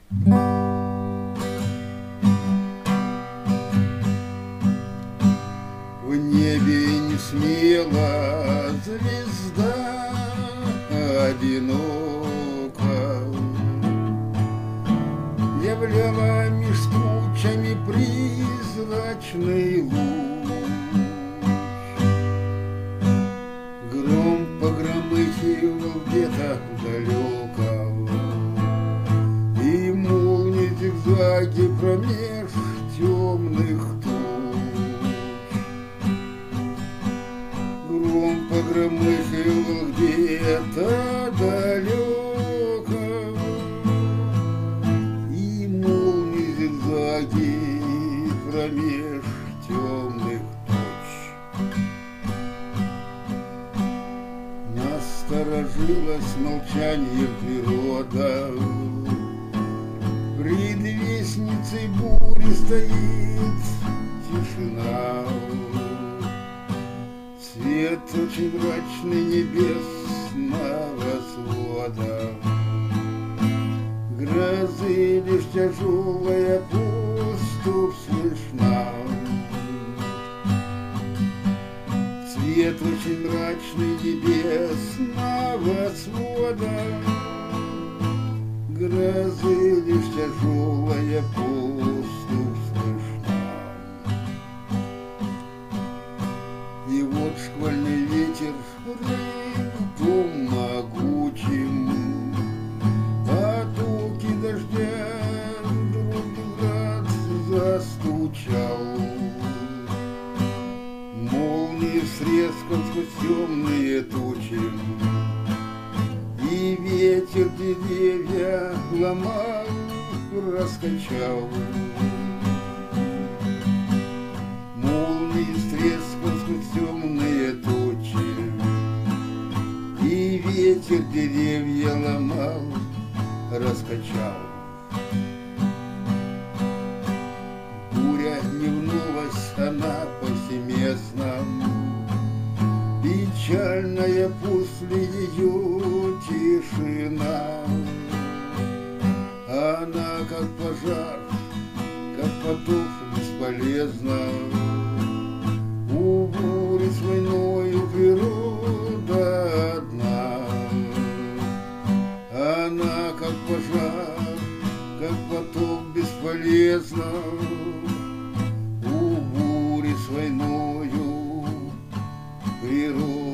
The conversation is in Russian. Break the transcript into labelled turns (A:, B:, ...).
A: В небе не смела звезда одинока, являла меж тучами призрачный луч. Гром погромыхивал где-то далеко, и молнии зигзаги промеж темных туч. Гром погромыхивал где-то далеко, и молнии зигзаги промеж темных туч. Насторожилась молчанием природа, предвестницей бури стоит тишина. Свет очень мрачный небесного свода, грозы лишь тяжелая поступь слышна. Свет очень мрачный небесного свода, грозы лишь тяжелая поступь слышна. И вот шквальный ветер рыком могучим, потоки дождя друг друга застучал. Молнии с треском сквозь темные тучи, и ветер деревья ломал, раскачал. Молнии с треском сквозь темные тучи, и ветер деревья ломал, раскачал. Буря не внулась, она повсеместно, печальная после ее тишина. Она как пожар, как поток бесполезна. У бури с войною природа одна. Она как пожар, как поток бесполезна. У бури с войною природа.